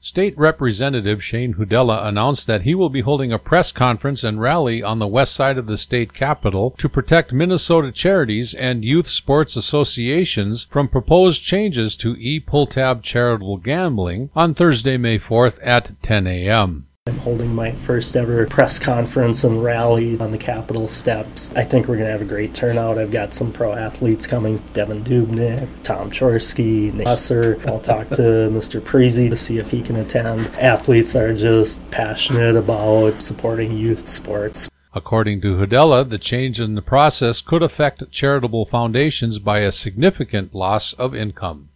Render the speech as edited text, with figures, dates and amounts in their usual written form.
State Representative Shane Hudella announced that he will be holding a press conference and rally on the west side of the state capitol to protect Minnesota charities and youth sports associations from proposed changes to ePull-Tab charitable gambling on Thursday, May 4th at 10 a.m. I'm holding my first ever press conference and rally on the Capitol steps. I think we're going to have a great turnout. I've got some pro athletes coming, Devin Dubnyk, Tom Chorsky, Nick Husser. I'll talk to Mr. Prezi to see if he can attend. Athletes are just passionate about supporting youth sports. According to Hudella, the change in the process could affect charitable foundations by a significant loss of income.